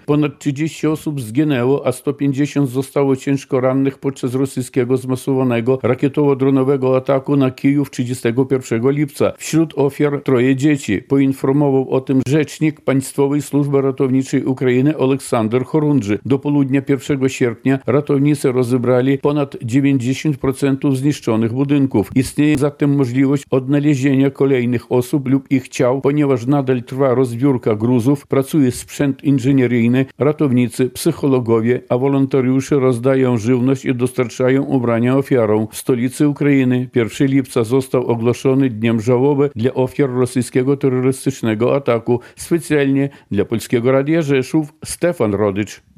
Ponad 30 osób zginęło, a 150 zostało ciężko rannych podczas rosyjskiego zmasowanego rakietowo-dronowego ataku na Kijów 31 lipca. Wśród ofiar 3 dzieci. Poinformował o tym rzecznik Państwowej Służby Ratowniczej Ukrainy Oleksander Хорунжий. Do południa 1 sierpnia ratownicy rozebrali ponad 90% zniszczonych budynków. Istnieje zatem możliwość odnalezienia kolejnych osób lub ich ciał, ponieważ nadal trwa rozbiórka gruzów, pracuje sprzęt inżynieryjny, ratownicy, psychologowie, a wolontariusze rozdają żywność i dostarczają ubrania ofiarom. W stolicy Ukrainy 1 lipca został ogłoszony dniem żałoby dla ofiar rosyjskiego terrorystycznego ataku. Specjalnie dla Polskiego Radia Rzeszów Stefan Rodycz.